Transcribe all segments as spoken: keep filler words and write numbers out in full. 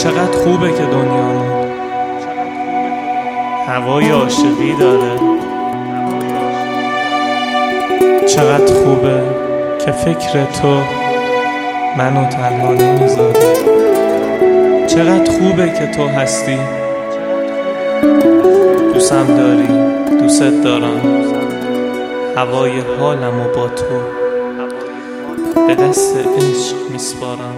چقدر خوبه که دنیا هوای عاشقی داره. چقدر خوبه که فکر تو منو تنها نمیذاره. چقدر خوبه که تو هستی، دوستم داری، دوست دارم. هوای حالمو با تو به دست عشق میسپارم.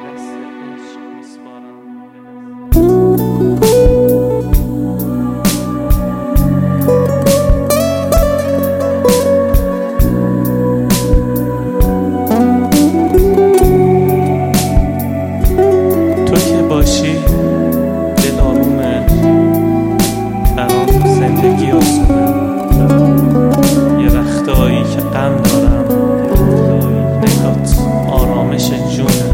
تو که باشی دل آرومه، برام زندگی آسونه. یه وقتایی که غم دارم، نگات آرامش جونه.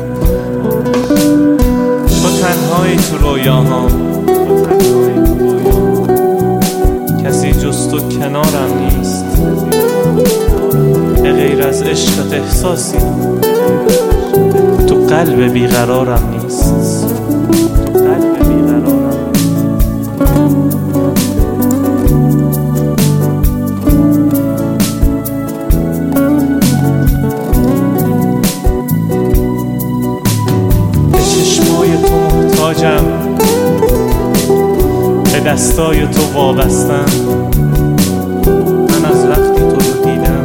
تو تنهایی تو رویاهام، کسی جز تو کنارم نیست. به غیر از عشقت احساسی تو قلب بیقرارم نیست. تو قلب بیقرارم. به چشمای تو محتاجم، به دستای تو وابستم. من از وقتی تو رو دیدم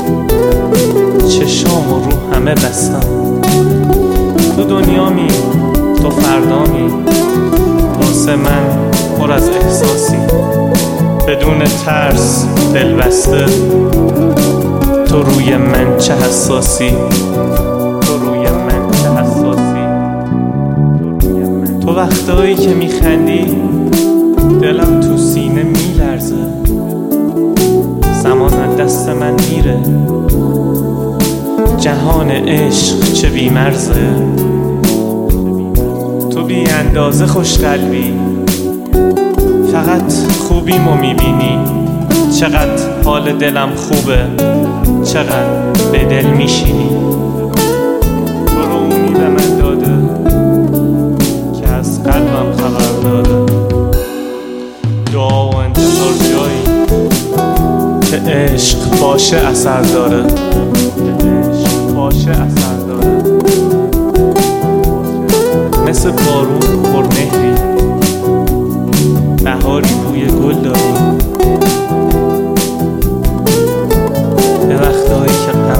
چشام و رو همه بستم. تو دنیا می، تو فردا می، واسه من پر از احساسی. بدون ترس دل بسته، تو روی من چه حساسی. تو روی من چه حساسی. تو وقتایی که میخندی دلم تو سینه میلرزه. زمان از دست من میره، جهان عشق چه بی‌مرزه. تو بی اندازه خوش قلبی، فقط خوبیمو میبینی. چقدر حال دلم خوبه، چقدر به دل میشینی. تو رو اونی به من داده که از قلبم خبر داده. دعا و انتظار جایی که عشق باشه اثر داره. باشه اثر داره. مثل بارون پرمهری، بهاری بوی گل داری. به وقتهایی که